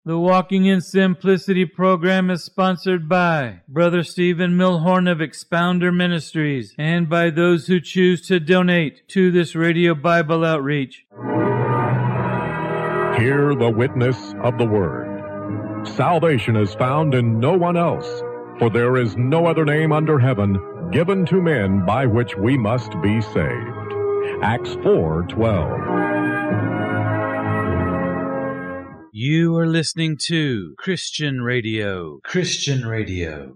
The Walking in Simplicity program is sponsored by Brother Stephen Milhorn of Expounder Ministries and by those who choose to donate to this radio Bible outreach. Hear the witness of the Word. Salvation is found in no one else, for there is no other name under heaven given to men by which we must be saved. Acts 4:12. You are listening to Christian Radio. Christian Radio.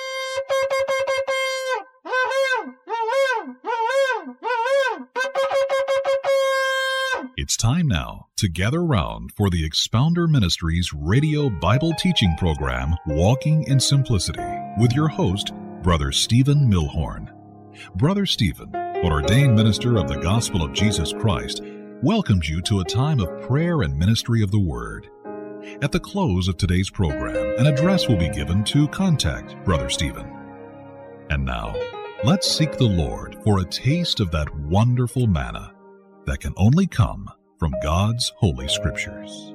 It's time now to gather round for the Expounder Ministries radio Bible teaching program, Walking in Simplicity, with your host, Brother Stephen Milhorn. Brother Stephen, an ordained minister of the Gospel of Jesus Christ, welcomes you to a time of prayer and ministry of the Word. At the close of today's program, an address will be given to contact Brother Stephen. And now, let's seek the Lord for a taste of that wonderful manna that can only come from God's Holy Scriptures.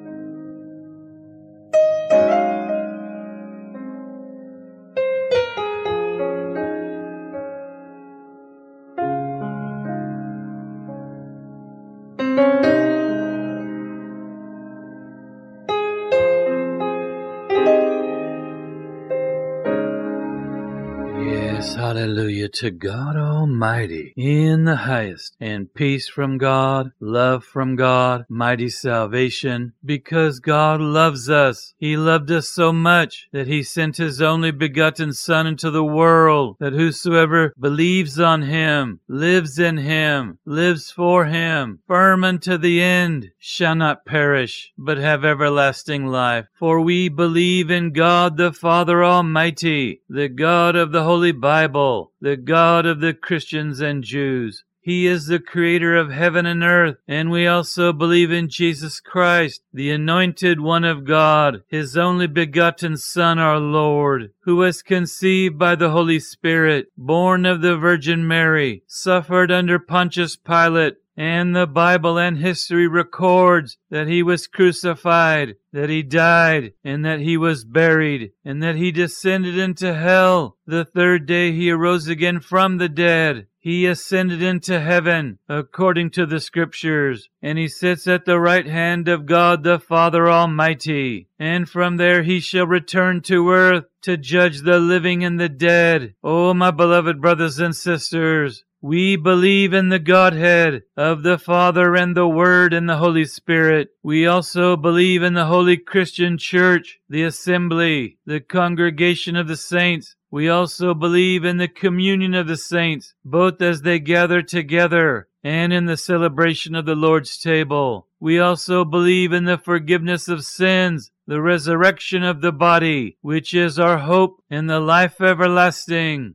Hallelujah to God Almighty in the highest, and peace from God, love from God, mighty salvation, because God loves us. He loved us so much that He sent His only begotten Son into the world, that whosoever believes on Him, lives in Him, lives for Him, firm unto the end, shall not perish, but have everlasting life. For we believe in God the Father Almighty, the God of the Holy Bible, the God of the Christians and Jews. He is the creator of heaven and earth, and we also believe in Jesus Christ, the anointed one of God, His only begotten Son, our Lord, who was conceived by the Holy Spirit, born of the Virgin Mary, suffered under Pontius Pilate, and the Bible and history records that He was crucified, that He died, and that He was buried, and that He descended into hell. The third day He arose again from the dead. He ascended into heaven, according to the Scriptures, and He sits at the right hand of God the Father Almighty. And from there He shall return to earth to judge the living and the dead. Oh, my beloved brothers and sisters, we believe in the Godhead of the Father and the Word and the Holy Spirit. We also believe in the Holy Christian Church, the assembly, the congregation of the saints. We also believe in the communion of the saints, both as they gather together and in the celebration of the Lord's table. We also believe in the forgiveness of sins, the resurrection of the body, which is our hope, and the life everlasting.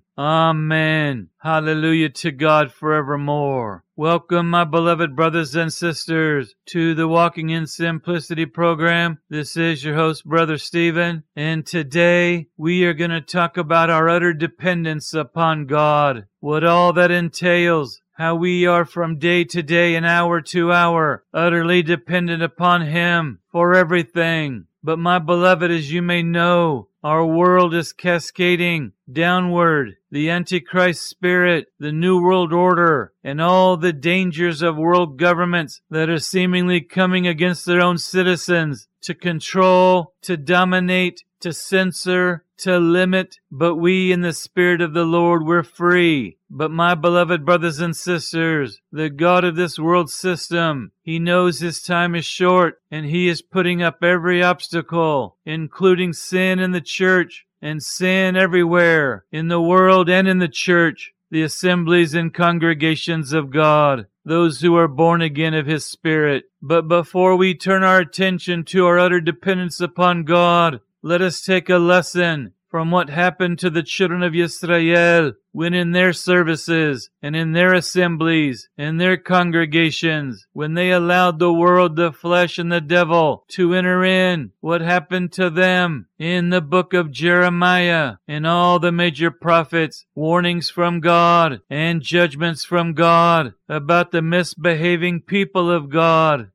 Amen. Hallelujah to God forevermore. Welcome, my beloved brothers and sisters, to the Walking in Simplicity program. This is your host, Brother Stephen, and today we are going to talk about our utter dependence upon God, what all that entails, how we are from day to day and hour to hour utterly dependent upon Him for everything. But my beloved, as you may know, our world is cascading downward. The Antichrist spirit, the New World Order, and all the dangers of world governments that are seemingly coming against their own citizens to control, to dominate, to censor, to limit. But we in the Spirit of the Lord, we're free. But my beloved brothers and sisters, the God of this world system, He knows His time is short, and He is putting up every obstacle, including sin in the church and sin everywhere, in the world and in the church, the assemblies and congregations of God, those who are born again of His Spirit. But before we turn our attention to our utter dependence upon God, let us take a lesson from what happened to the children of Israel when in their services and in their assemblies and their congregations, when they allowed the world, the flesh, and the devil to enter in, what happened to them in the book of Jeremiah and all the major prophets, warnings from God and judgments from God about the misbehaving people of God.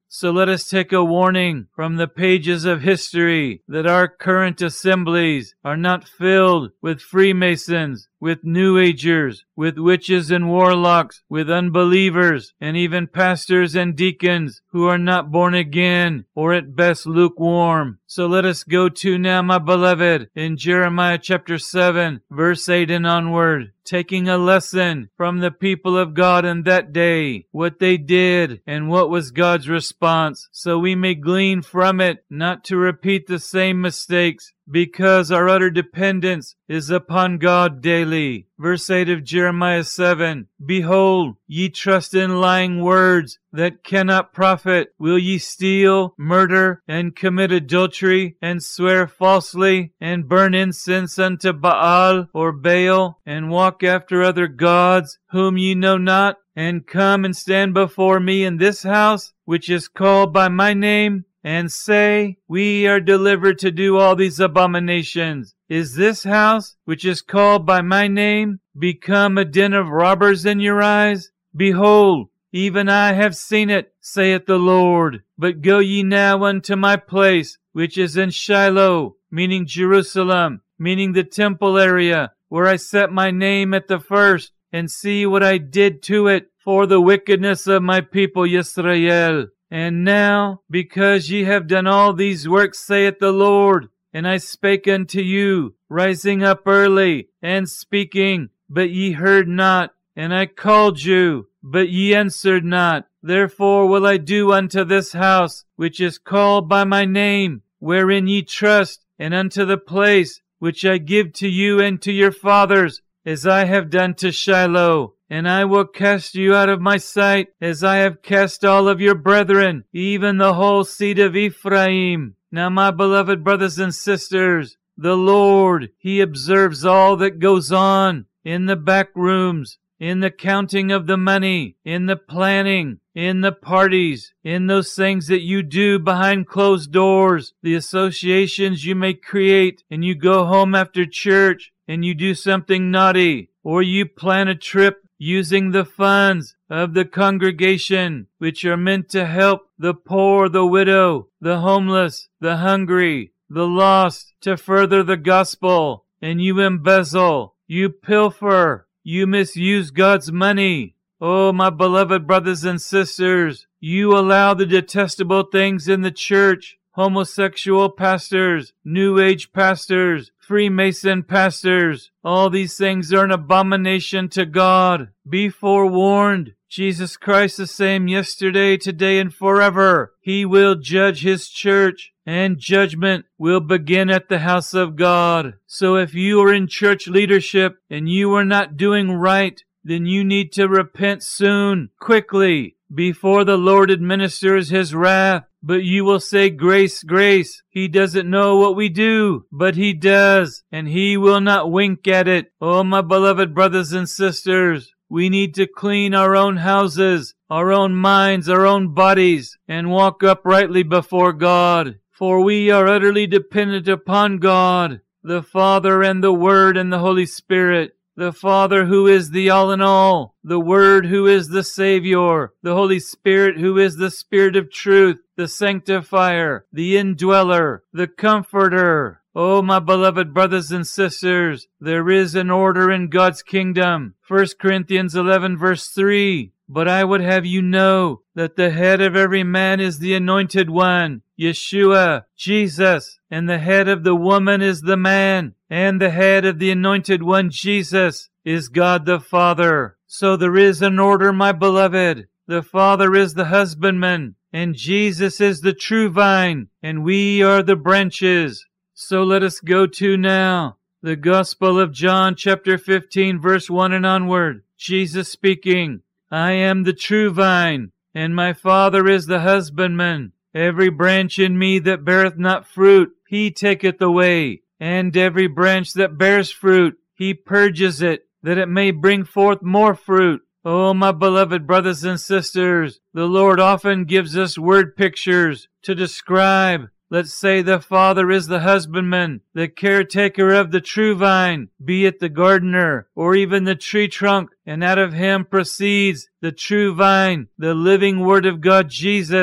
So let us take a warning from the pages of history that our current assemblies are not filled with Freemasons, with New Agers, with witches and warlocks, with unbelievers, and even pastors and deacons who are not born again, or at best lukewarm. So let us go to now, my beloved, in Jeremiah chapter 7, verse 8 and onward, taking a lesson from the people of God in that day, what they did and what was God's response, so we may glean from it, not to repeat the same mistakes, because our utter dependence is upon God daily. Verse 8 of Jeremiah 7, Behold, ye trust in lying words that cannot profit. Will ye steal, murder, and commit adultery, and swear falsely, and burn incense unto Baal or Baal, and walk after other gods, whom ye know not, and come and stand before me in this house, which is called by my name, and say, We are delivered to do all these abominations? Is this house, which is called by my name, become a den of robbers in your eyes? Behold, even I have seen it, saith the Lord. But go ye now unto my place, which is in Shiloh, meaning Jerusalem, meaning the temple area, where I set my name at the first, and see what I did to it for the wickedness of my people Yisrael. And now, because ye have done all these works, saith the Lord, and I spake unto you, rising up early, and speaking, but ye heard not, and I called you, but ye answered not. Therefore will I do unto this house, which is called by my name, wherein ye trust, and unto the place which I give to you and to your fathers, as I have done to Shiloh. And I will cast you out of my sight, as I have cast all of your brethren, even the whole seed of Ephraim. Now, my beloved brothers and sisters, the Lord, He observes all that goes on in the back rooms, in the counting of the money, in the planning, in the parties, in those things that you do behind closed doors, the associations you may create, and you go home after church and you do something naughty, or you plan a trip using the funds of the congregation, which are meant to help the poor, the widow, the homeless, the hungry, the lost, to further the gospel, and you embezzle, you pilfer, you misuse God's money. Oh, my beloved brothers and sisters, you allow the detestable things in the church, homosexual pastors, New Age pastors, Freemason pastors. All these things are an abomination to God. Be forewarned. Jesus Christ the same yesterday, today, and forever. He will judge His church, and judgment will begin at the house of God. So if you are in church leadership and you are not doing right, then you need to repent soon, quickly, before the Lord administers His wrath. But you will say, Grace, grace. He doesn't know what we do, but He does, and He will not wink at it. Oh, my beloved brothers and sisters, we need to clean our own houses, our own minds, our own bodies, and walk uprightly before God. For we are utterly dependent upon God, the Father and the Word and the Holy Spirit. The Father who is the all in all, the Word who is the Savior, the Holy Spirit who is the Spirit of truth, the Sanctifier, the Indweller, the Comforter. Oh, my beloved brothers and sisters, there is an order in God's kingdom. 1 Corinthians 11 verse 3. But I would have you know that the head of every man is the Anointed One, Yeshua, Jesus, and the head of the woman is the man, and the head of the Anointed One, Jesus, is God the Father. So there is an order, my beloved. The Father is the husbandman, and Jesus is the true vine, and we are the branches. So let us go to now the Gospel of John chapter 15 verse 1 and onward. Jesus speaking, I am the true vine, and my Father is the husbandman. Every branch in me that beareth not fruit, He taketh away, and every branch that bears fruit, He purges it, that it may bring forth more fruit. Oh, my beloved brothers and sisters, the Lord often gives us word pictures to describe. Let's say the Father is the husbandman, the caretaker of the true vine, be it the gardener or even the tree trunk, and out of Him proceeds the true vine, the living Word of God, Jesus.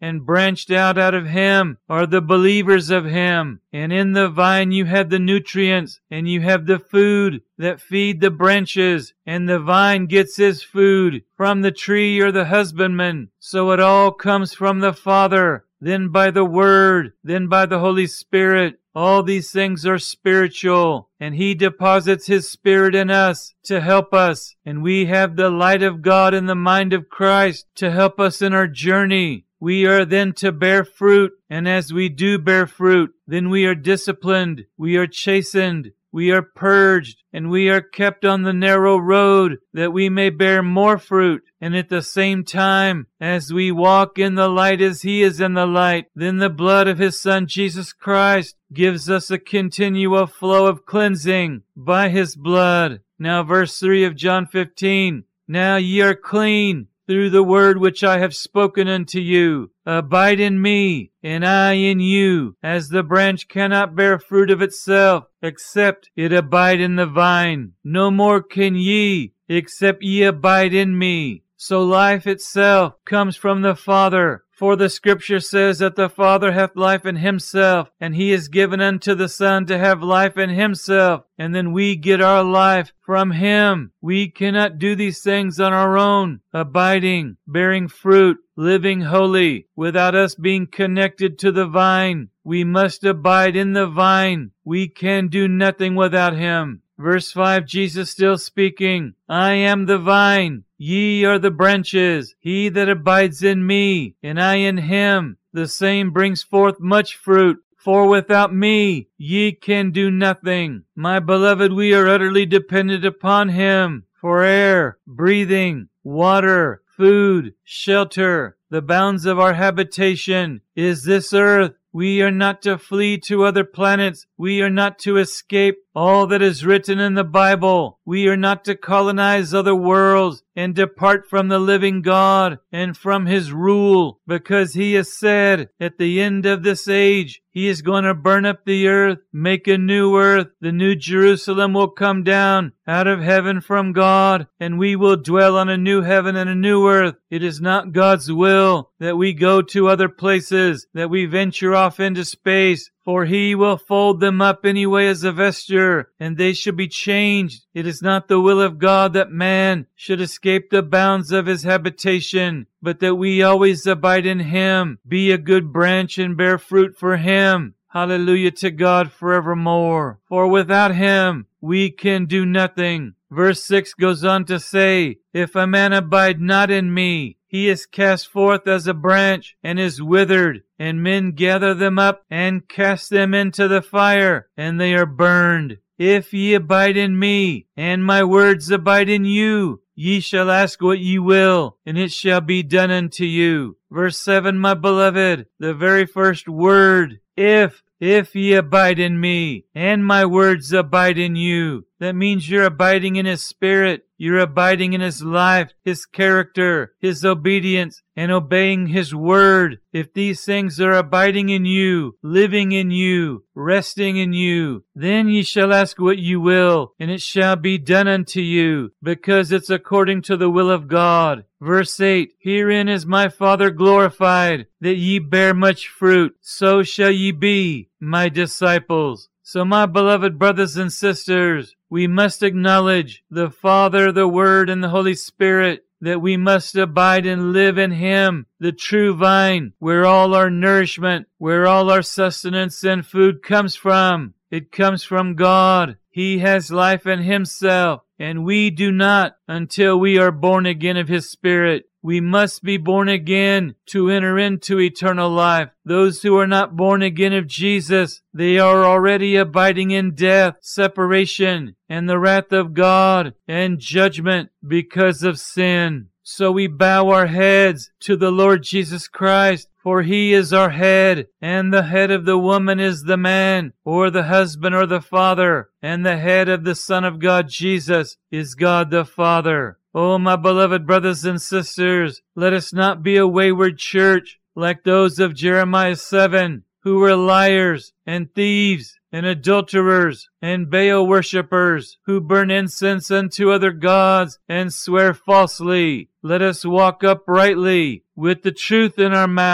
and branched out of Him are the believers of Him. And in the vine you have the nutrients, and you have the food that feed the branches, and the vine gets his food from the tree or the husbandman. So it all comes from the Father, then by the Word, then by the Holy Spirit. All these things are spiritual, and He deposits His Spirit in us to help us. And we have the light of God in the mind of Christ to help us in our journey. We are then to bear fruit, and as we do bear fruit, then we are disciplined, we are chastened, we are purged, and we are kept on the narrow road that we may bear more fruit. And at the same time, as we walk in the light as He is in the light, then the blood of His Son Jesus Christ gives us a continual flow of cleansing by His blood. Now verse 3 of John 15, now ye are clean through the word which I have spoken unto you. Abide in me, and I in you, as the branch cannot bear fruit of itself, except it abide in the vine. No more can ye, except ye abide in me. So life itself comes from the Father. For the Scripture says that the Father hath life in Himself, and He is given unto the Son to have life in Himself. And then we get our life from Him. We cannot do these things on our own, abiding, bearing fruit, living holy, without us being connected to the vine. We must abide in the vine. We can do nothing without Him. Verse 5, Jesus still speaking, I am the vine, ye are the branches. He that abides in me, and I in him, the same brings forth much fruit. For without me ye can do nothing. My beloved, we are utterly dependent upon Him for air, breathing, water, food, shelter. The bounds of our habitation is this earth. We are not to flee to other planets. We are not to escape all that is written in the Bible. We are not to colonize other worlds and depart from the living God and from His rule, because He has said at the end of this age, He is going to burn up the earth, make a new earth. The new Jerusalem will come down out of heaven from God, and we will dwell on a new heaven and a new earth. It is not God's will that we go to other places, that we venture off into space, for He will fold them up anyway as a vesture, and they shall be changed. It is not the will of God that man should escape the bounds of his habitation, but that we always abide in Him, be a good branch and bear fruit for Him. Hallelujah to God forevermore. For without Him we can do nothing. Verse 6 goes on to say, if a man abide not in me, he is cast forth as a branch and is withered, and men gather them up and cast them into the fire, and they are burned. If ye abide in me, and my words abide in you, ye shall ask what ye will, and it shall be done unto you. Verse 7, my beloved, the very first word, if ye abide in me, and my words abide in you. That means you're abiding in His Spirit. You're abiding in His life, His character, His obedience, and obeying His word. If these things are abiding in you, living in you, resting in you, then ye shall ask what you will, and it shall be done unto you, because it's according to the will of God. Verse 8, herein is my Father glorified, that ye bear much fruit, so shall ye be my disciples. So my beloved brothers and sisters, we must acknowledge the Father, the Word, and the Holy Spirit, that we must abide and live in Him, the true vine, where all our nourishment, where all our sustenance and food comes from. It comes from God. He has life in Himself, and we do not until we are born again of His Spirit. We must be born again to enter into eternal life. Those who are not born again of Jesus, they are already abiding in death, separation, and the wrath of God and judgment because of sin. So we bow our heads to the Lord Jesus Christ, for He is our head, and the head of the woman is the man, or the husband, or the father, and the head of the Son of God, Jesus, is God the Father. Oh, my beloved brothers and sisters, let us not be a wayward church like those of Jeremiah 7, who were liars and thieves and adulterers and Baal worshippers, who burn incense unto other gods and swear falsely. Let us walk uprightly with the truth in our mouth,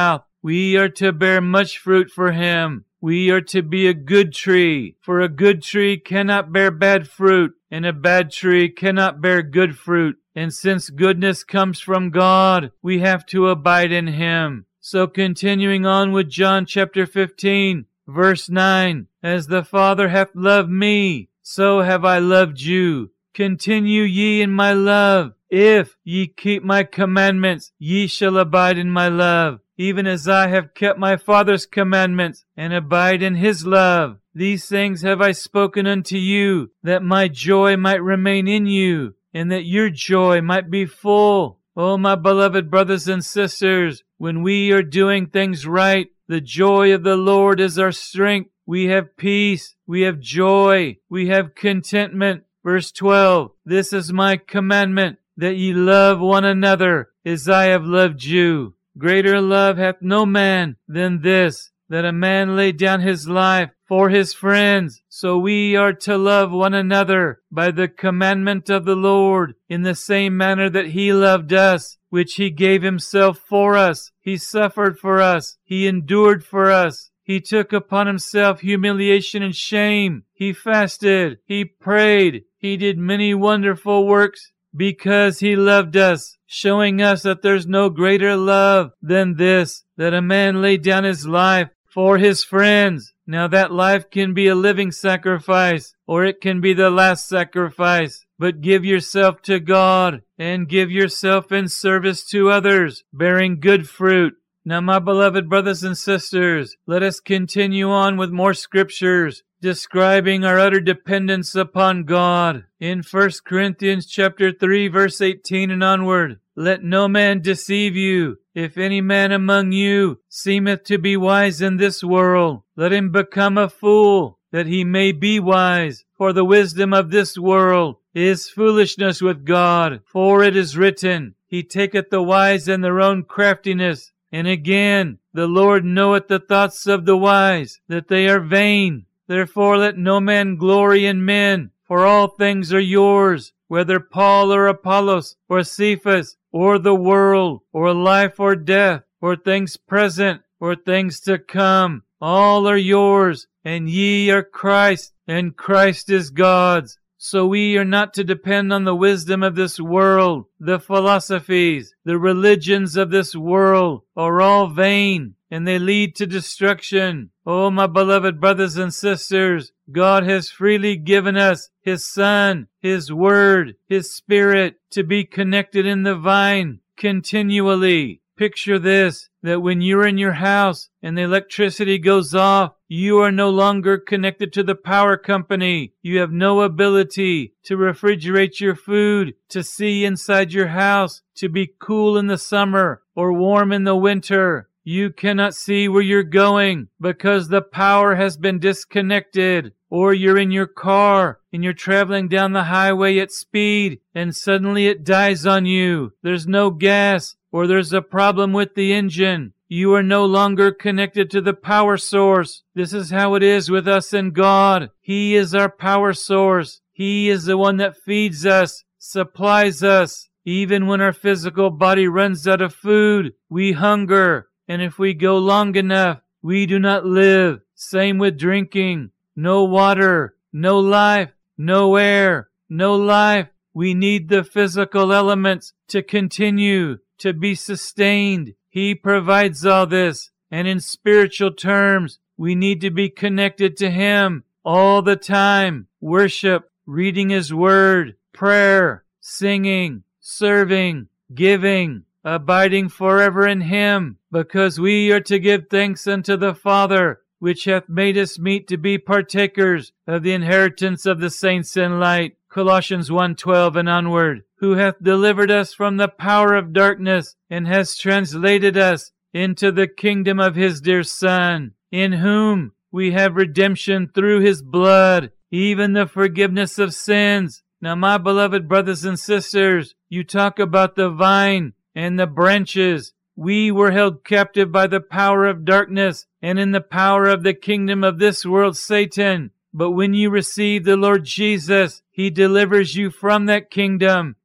We are to bear much fruit for Him. We are to be a good tree, for a good tree cannot bear bad fruit, and a bad tree cannot bear good fruit. And since goodness comes from God, we have to abide in Him. So continuing on with John chapter 15, verse 9, as the Father hath loved me, so have I loved you. Continue ye in my love. If ye keep my commandments, ye shall abide in my love, even as I have kept my Father's commandments, and abide in His love. These things have I spoken unto you, that my joy might remain in you, and that your joy might be full. Oh, my beloved brothers and sisters, when we are doing things right, the joy of the Lord is our strength. We have peace, we have joy, we have contentment. Verse 12, this is my commandment, that ye love one another as I have loved you. Greater love hath no man than this, that a man lay down his life for his friends. So we are to love one another by the commandment of the Lord, in the same manner that He loved us, which He gave Himself for us. He suffered for us. He endured for us. He took upon Himself humiliation and shame. He fasted. He prayed. He did many wonderful works because He loved us, showing us that there's no greater love than this, that a man lay down his life for his friends. Now that life can be a living sacrifice, or it can be the last sacrifice. But give yourself to God and give yourself in service to others, bearing good fruit. Now, my beloved brothers and sisters, let us continue on with more scriptures describing our utter dependence upon God. In 1 Corinthians chapter 3, verse 18 and onward, let no man deceive you. If any man among you seemeth to be wise in this world, let him become a fool, that he may be wise. For the wisdom of this world is foolishness with God. For it is written, He taketh the wise in their own craftiness. And again, the Lord knoweth the thoughts of the wise, that they are vain. Therefore let no man glory in men, for all things are yours, whether Paul or Apollos or Cephas or the world or life or death or things present or things to come. All are yours, and ye are Christ, and Christ is God's. So we are not to depend on the wisdom of this world. The philosophies, the religions of this world are all vain, and they lead to destruction. Oh, my beloved brothers and sisters, God has freely given us His Son, His Word, His Spirit to be connected in the vine continually. Picture this, that when you're in your house and the electricity goes off, you are no longer connected to the power company. You have no ability to refrigerate your food, to see inside your house, to be cool in the summer or warm in the winter. You cannot see where you're going because the power has been disconnected. Or you're in your car and you're traveling down the highway at speed and suddenly it dies on you. There's no gas, or there's a problem with the engine. You are no longer connected to the power source. This is how it is with us and God. He is our power source. He is the one that feeds us, supplies us. Even when our physical body runs out of food, we hunger. And if we go long enough, we do not live. Same with drinking. No water, no life, no air, no life. We need the physical elements to continue, to be sustained. He provides all this. And in spiritual terms, we need to be connected to Him all the time. Worship, reading His Word, prayer, singing, serving, giving, abiding forever in Him, because we are to give thanks unto the Father, which hath made us meet to be partakers of the inheritance of the saints in light. Colossians 1:12 and onward. Who hath delivered us from the power of darkness, and has translated us into the kingdom of His dear Son, in whom we have redemption through His blood, even the forgiveness of sins. Now, my beloved brothers and sisters, you talk about the vine and the branches. We were held captive by the power of darkness and in the power of the kingdom of this world, Satan. But when you receive the Lord Jesus, He delivers you from that kingdom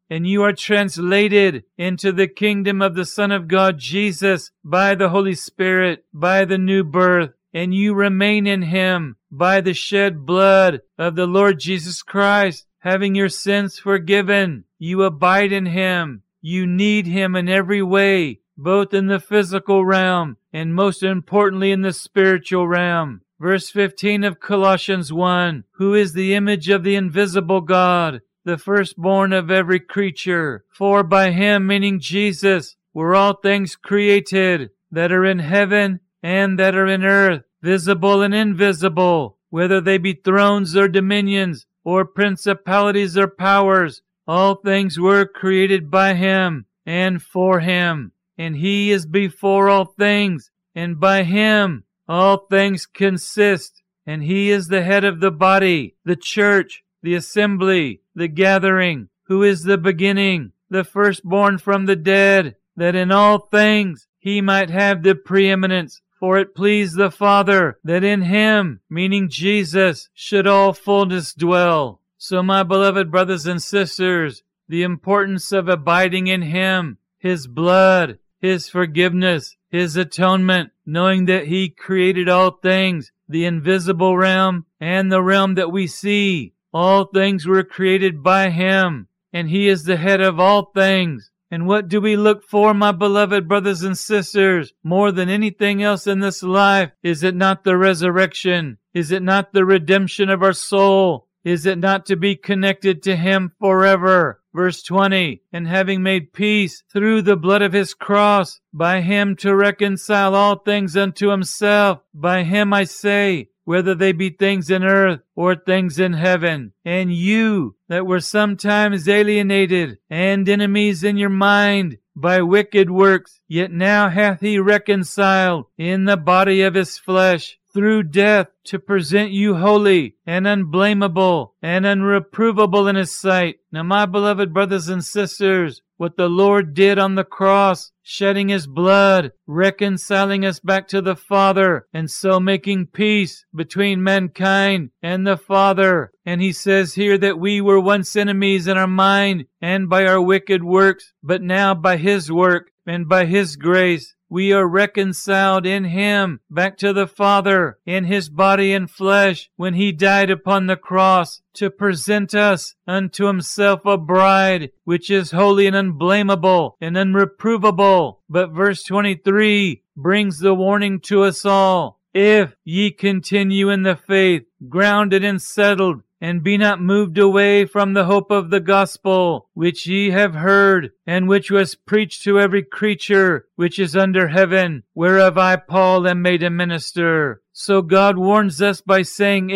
and you are translated into the kingdom of the Son of God, Jesus, by the Holy Spirit, by the new birth, and you remain in him by the shed blood of the Lord Jesus Christ, having your sins forgiven. You abide in him. You need him in every way, both in the physical realm and most importantly in the spiritual realm. Verse 15 of Colossians 1, who is the image of the invisible God, the firstborn of every creature. For by him, meaning Jesus, were all things created, that are in heaven and that are in earth, visible and invisible, whether they be thrones or dominions, or principalities or powers. All things were created by him and for him. And he is before all things, and by him all things consist. And he is the head of the body, the church, the assembly, the gathering, who is the beginning, the firstborn from the dead, that in all things he might have the preeminence. For it pleased the Father that in him, meaning Jesus, should all fullness dwell. So, my beloved brothers and sisters, the importance of abiding in him, his blood, his forgiveness, his atonement, knowing that he created all things, the invisible realm and the realm that we see. All things were created by him, and he is the head of all things. And what do we look for, my beloved brothers and sisters, more than anything else in this life? Is it not the resurrection? Is it not the redemption of our soul? Is it not to be connected to him forever? Verse 20, and having made peace through the blood of his cross, by him to reconcile all things unto himself. By him I say, whether they be things in earth or things in heaven. And you that were sometimes alienated and enemies in your mind by wicked works, yet now hath he reconciled in the body of his flesh through death, to present you holy and unblameable and unreprovable in his sight. Now, my beloved brothers and sisters, what the Lord did on the cross, shedding his blood, reconciling us back to the Father, and so making peace between mankind and the Father. And he says here that we were once enemies in our mind and by our wicked works, but now by his work and by his grace, we are reconciled in him back to the Father in his body and flesh when he died upon the cross to present us unto himself a bride which is holy and unblameable and unreprovable. But verse 23 brings the warning to us all. If ye continue in the faith, grounded and settled, and be not moved away from the hope of the gospel, which ye have heard, and which was preached to every creature which is under heaven, whereof I, Paul, am made a minister. So God warns us by saying,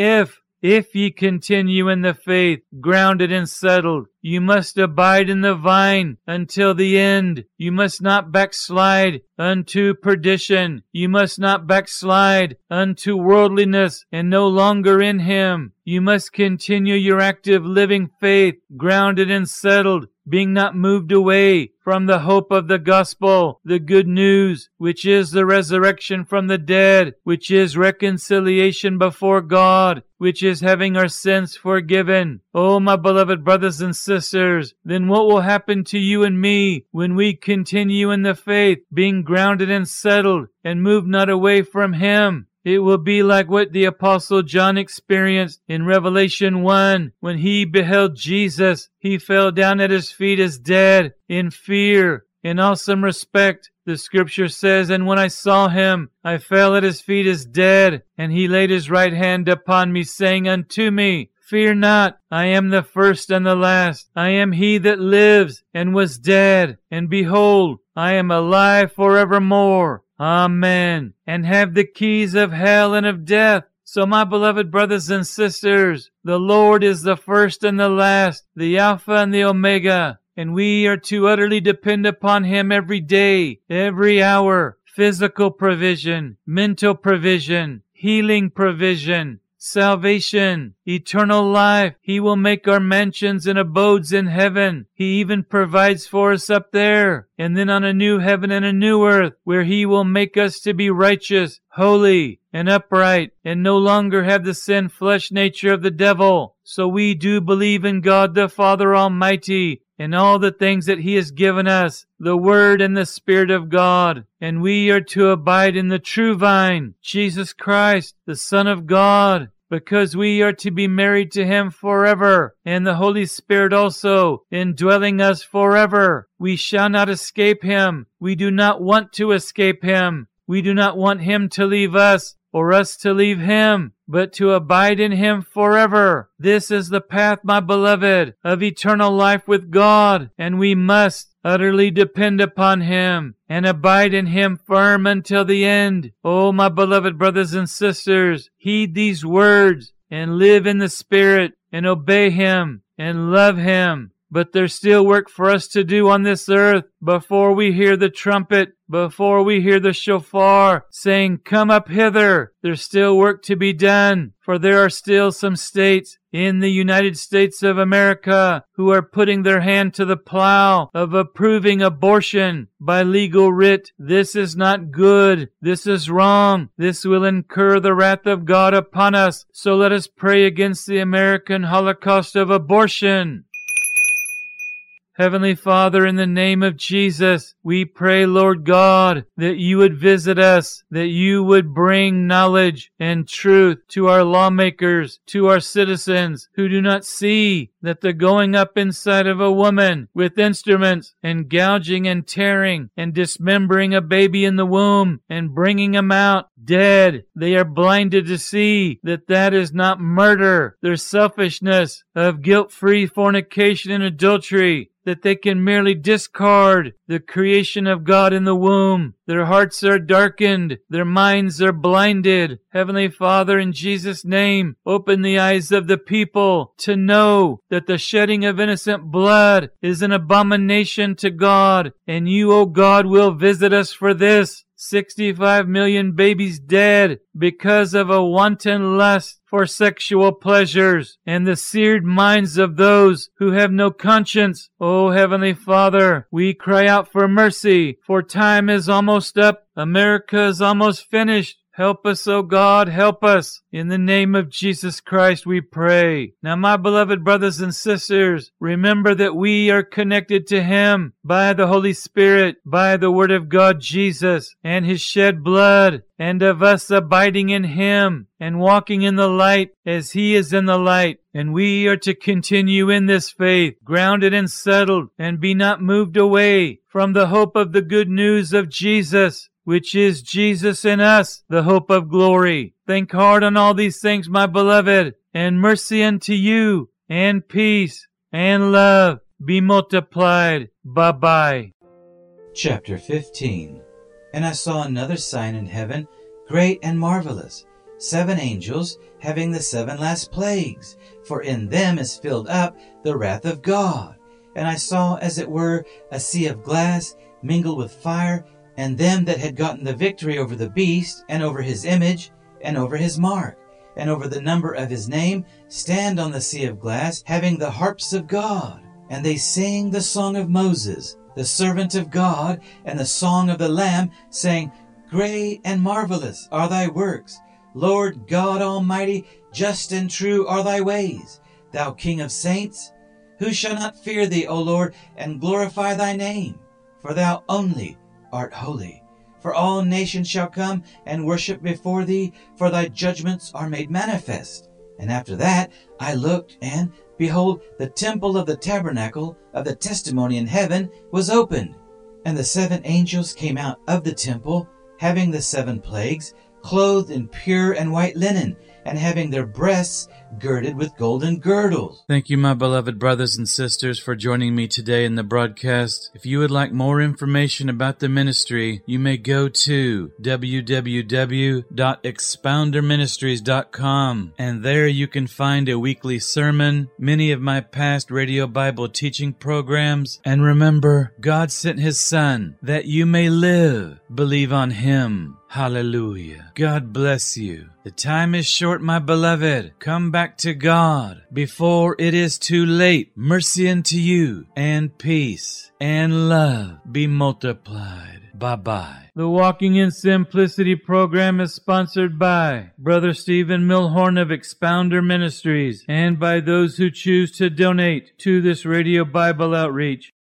if ye continue in the faith, grounded and settled, you must abide in the vine until the end. You must not backslide unto perdition. You must not backslide unto worldliness and no longer in him. You must continue your active living faith, grounded and settled, being not moved away from the hope of the gospel, the good news, which is the resurrection from the dead, which is reconciliation before God, which is having our sins forgiven. Oh, my beloved brothers and sisters, then what will happen to you and me when we continue in the faith, being grounded and settled, and move not away from him? It will be like what the Apostle John experienced in Revelation 1. When he beheld Jesus, he fell down at his feet as dead in fear. In awesome respect, the scripture says, and when I saw him, I fell at his feet as dead, and he laid his right hand upon me, saying unto me, Fear not, I am the first and the last. I am he that lives and was dead, and behold, I am alive forevermore. Amen. And have the keys of hell and of death. So, my beloved brothers and sisters, the Lord is the first and the last, the Alpha and the Omega, and we are to utterly depend upon him every day, every hour. Physical provision, mental provision, healing provision, salvation, eternal life. He will make our mansions and abodes in heaven. He even provides for us up there. And then on a new heaven and a new earth, where he will make us to be righteous, holy, and upright, and no longer have the sin flesh nature of the devil. So we do believe in God the Father Almighty, and all the things that He has given us, the Word and the Spirit of God. And we are to abide in the true vine, Jesus Christ, the Son of God, because we are to be married to Him forever, and the Holy Spirit also indwelling us forever. We shall not escape Him. We do not want to escape Him. We do not want Him to leave us or us to leave Him, but to abide in Him forever. This is the path, my beloved, of eternal life with God, and we must utterly depend upon Him and abide in Him firm until the end. Oh, my beloved brothers and sisters, heed these words and live in the Spirit and obey Him and love Him. But there's still work for us to do on this earth before we hear the trumpet, before we hear the shofar saying, "Come up hither." There's still work to be done, for there are still some states in the United States of America who are putting their hand to the plow of approving abortion by legal writ. This is not good. This is wrong. This will incur the wrath of God upon us. So let us pray against the American holocaust of abortion. Heavenly Father, in the name of Jesus, we pray, Lord God, that You would visit us, that You would bring knowledge and truth to our lawmakers, to our citizens who do not see that the going up inside of a woman with instruments and gouging and tearing and dismembering a baby in the womb and bringing him out dead, they are blinded to see that that is not murder. Their selfishness of guilt-free fornication and adultery, that they can merely discard the creation of God in the womb. Their hearts are darkened. Their minds are blinded. Heavenly Father, in Jesus' name, open the eyes of the people to know that the shedding of innocent blood is an abomination to God. And You, O God, will visit us for this. 65 million babies dead because of a wanton lust for sexual pleasures and the seared minds of those who have no conscience. Oh, Heavenly Father, we cry out for mercy, for time is almost up. America is almost finished. Help us, O God, help us. In the name of Jesus Christ we pray. Now, my beloved brothers and sisters, remember that we are connected to Him by the Holy Spirit, by the Word of God Jesus, and His shed blood, and of us abiding in Him and walking in the light as He is in the light. And we are to continue in this faith, grounded and settled, and be not moved away from the hope of the good news of Jesus, which is Jesus in us, the hope of glory. Think hard on all these things, my beloved, and mercy unto you, and peace, and love be multiplied. Bye-bye. Chapter 15. And I saw another sign in heaven, great and marvelous, 7 angels having the 7 last plagues, for in them is filled up the wrath of God. And I saw, as it were, a sea of glass mingled with fire, and them that had gotten the victory over the beast, and over his image, and over his mark, and over the number of his name, stand on the sea of glass, having the harps of God. And they sing the song of Moses, the servant of God, and the song of the Lamb, saying, Great and marvelous are thy works, Lord God Almighty, just and true are thy ways, thou King of saints. Who shall not fear thee, O Lord, and glorify thy name? For thou only art holy. For all nations shall come and worship before thee, for thy judgments are made manifest. And after that I looked, and behold, the temple of the tabernacle of the testimony in heaven was opened. And the 7 angels came out of the temple, having the 7 plagues, clothed in pure and white linen, and having their breasts girded with golden girdles. Thank you, my beloved brothers and sisters, for joining me today in the broadcast. If you would like more information about the ministry, you may go to www.expounderministries.com, and there you can find a weekly sermon, many of my past radio Bible teaching programs, and remember, God sent His Son that you may live. Believe on Him. Hallelujah. God bless you. The time is short, my beloved. Come back to God before it is too late. Mercy unto you, and peace, and love be multiplied. Bye-bye. The Walking in Simplicity program is sponsored by Brother Stephen Milhorn of Expounder Ministries and by those who choose to donate to this radio Bible outreach.